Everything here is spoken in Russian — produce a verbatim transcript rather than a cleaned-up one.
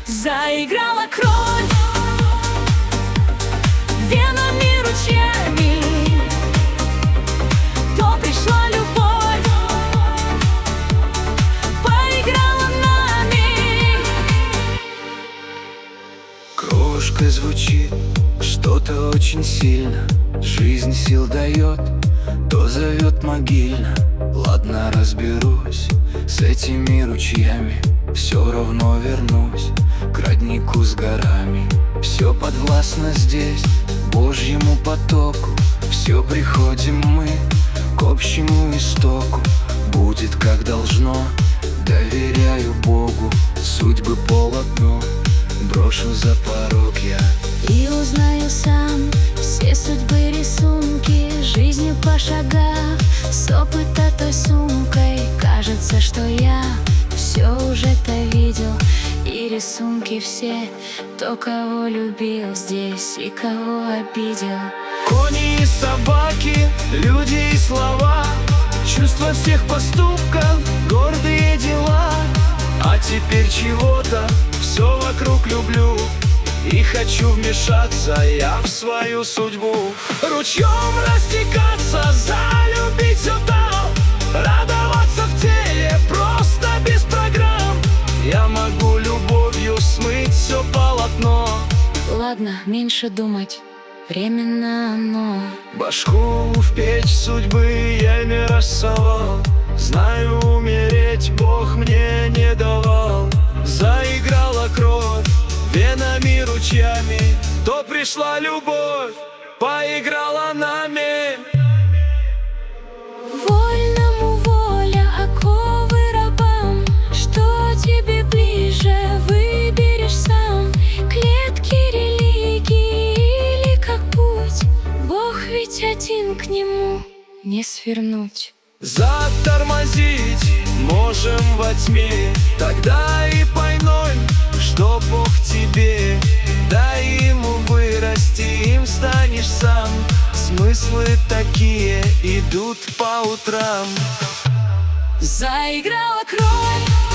Заиграла кровь венами, ручьями, то пришла любовь, поиграла нами. Крошкой звучит что-то очень сильно, жизнь сил дает, то зовет могильно. Ладно, разберусь с этими ручьями, все равно вернусь к роднику с горами. Все подвластно здесь Божьему потоку, все приходим мы к общему истоку. Будет как должно, доверяю Богу, судьбы полотно брошу за порог я. И узнаю сам все судьбы, рисунки, жизнью пошагав с опыта той сумкой. Кажется, что я все уже-то видел, и рисунки все, то, кого любил здесь и кого обидел. Кони и собаки, люди и слова, чувства всех поступков, гордые дела. А теперь чего-то все вокруг люблю, и хочу вмешаться я в свою судьбу. Ручьем растекаться, залюбить все там, радоваться в теле просто без программ. Я могу любовью смыть все полотно. Ладно, меньше думать, временно оно. Башку в печь судьбы я не рассовал, знаю, умереть Бог мне не давал. Заиграла кровь венами, ручьями, то пришла любовь, поиграла нами. Вольному воля, оковы рабам, что тебе ближе, выберешь сам. Клетки религии или как путь, Бог ведь один, к нему не свернуть. Затормозить можем во тьме, тогда и поймем, что Бог тебе. Дай ему вырасти, им станешь сам. Смыслы такие идут по утрам. Заиграла кровь